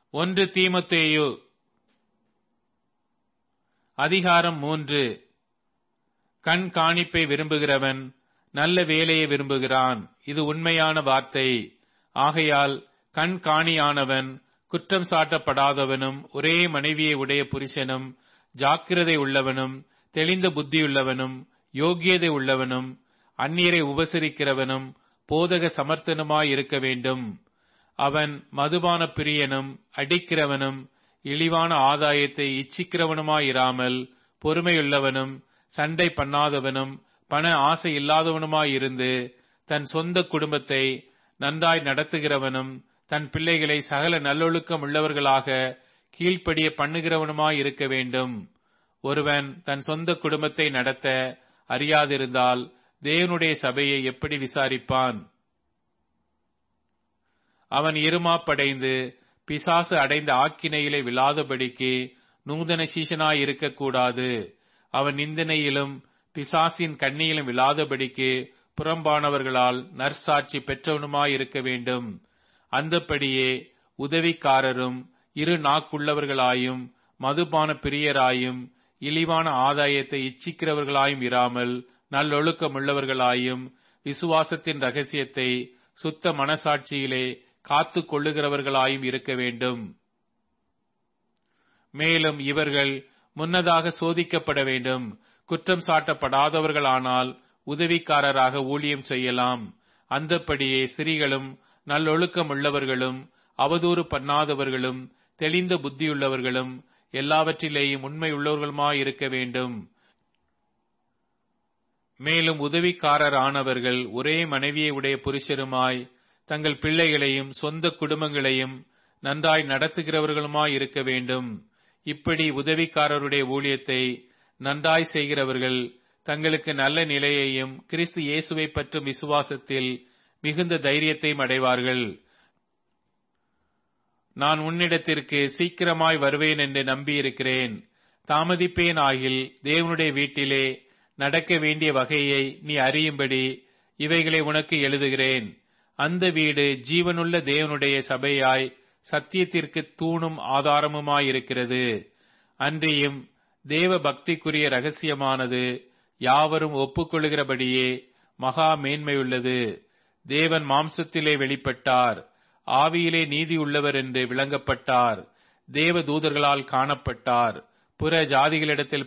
ஒன்று தீமோத்தேயு அதிகாரம் 3. கண் காணிப்பை விரும்புகிறவன் நல்ல வேலையை விரும்புகிறான், இது உண்மையான வார்த்தை. ஆகையால் கண் காணியானவன் குற்றம் சாட்டப்படாதவனும் ஒரே மனைவியை உடைய புருஷனும் ஜாக்கிரதை உள்ளவனும் தெளிந்த புத்தியுள்ளவனும் யோக்கியதை உள்ளவனும் அந்நியரை உபசரிக்கிறவனும் போதக சமர்த்தனுமாய் இருக்க வேண்டும். அவன் மதுபான பிரியனும் அடிக்கிறவனும் இழிவான ஆதாயத்தை இச்சிக்கிறவனுமாயிராமல் பொறுமையுள்ளவனும் சண்டை பண்ணாதவனும் பண ஆசை இல்லாதவனுமாயிருந்து தன் சொந்த குடும்பத்தை நன்றாய் நடத்துகிறவனும் தன் பிள்ளைகளை சகல நல்லொழுக்கம் உள்ளவர்களாக கீழ்ப்படிய பண்ணுகிறவனுமாயிருக்க வேண்டும். ஒருவன் தன் சொந்த குடும்பத்தை நடத்த அறியாதிருந்தால் தேவனுடைய சபையை எப்படி விசாரிப்பான்? அவன் இருமாப்படைந்து பிசாசு அடைந்த ஆக்கினையிலே விழாதபடிக்கு நூதன சீஷனாயிருக்க கூடாது. அவன் நிந்தனையிலும் பிசாசின் கண்ணியிலும் விழாதபடிக்கு புறம்பானவர்களால் நற்சாட்சி பெற்றவனுமாயிருக்க வேண்டும். அந்தப்படியே உதவிக்காரரும் இரு நாக்குள்ளவர்களாயும் மதுபான பிரியராயும் இழிவான ஆதாயத்தை இச்சிக்கிறவர்களாயும் இராமல் நல்லொழுக்கமுள்ளவர்களாயும் விசுவாசத்தின் ரகசியத்தை சுத்த மனசாட்சியிலே காத்து கொள்ளுகிறவர்களாயும் இருக்க வேண்டும். மேலும் இவர்கள் முன்னதாக சோதிக்கப்பட வேண்டும். குற்றம் சாட்டப்படாதவர்களானால் உதவிக்காரராக ஊழியம் செய்யலாம். அந்தப்படியே ஸ்திரீகளும் நல்லொழுக்கம் உள்ளவர்களும் அவதூறு பண்ணாதவர்களும் தெளிந்த புத்தியுள்ளவர்களும் எல்லாவற்றிலேயும் உண்மை உள்ளவர்களுமாயிருக்க வேண்டும். மேலும் உதவிக்காரரானவர்கள் ஒரே மனைவியை உடைய புருஷருமாய் தங்கள் பிள்ளைகளையும் சொந்த குடும்பங்களையும் நன்றாய் நடத்துகிறவர்களுமாயிருக்க வேண்டும். இப்படி உதவிக்காரருடைய ஊழியத்தை நன்றாய் செய்கிறவர்கள் தங்களுக்கு நல்ல நிலையையும் கிறிஸ்து இயேசுவை பற்றும் விசுவாசத்தில் மிகுந்த தைரியத்தையும் அடைவார்கள். நான் உன்னிடத்திற்கு சீக்கிரமாய் வருவேன் என்று நம்பியிருக்கிறேன். தாமதிப்பேன் ஆகில் தேவனுடைய வீட்டிலே நடக்க வேண்டிய வகையை நீ அறியும்படி இவைகளை உனக்கு எழுதுகிறேன். அந்த வீடு ஜீவனுள்ள தேவனுடைய சபையாய் சத்தியத்திற்கு தூணும் ஆதாரமுமாயிருக்கிறது. அன்றியும் தேவ பக்திக்குரிய ரகசியமானது யாவரும் ஒப்புக்கொள்கிறபடியே மகா மேன்மையுள்ளது. தேவன் மாம்சத்திலே வெளிப்பட்டார், ஆவியிலே நீதி உள்ளவர் என்று விளங்கப்பட்டார், தேவ தூதர்களால் காணப்பட்டார், புற ஜாதிகளிடத்தில்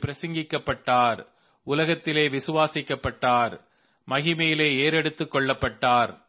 பிரசங்கிக்கப்பட்டார், உலகத்திலே விசுவாசிக்கப்பட்டார், மகிமையிலே ஏறெடுத்துக் கொள்ளப்பட்டார்.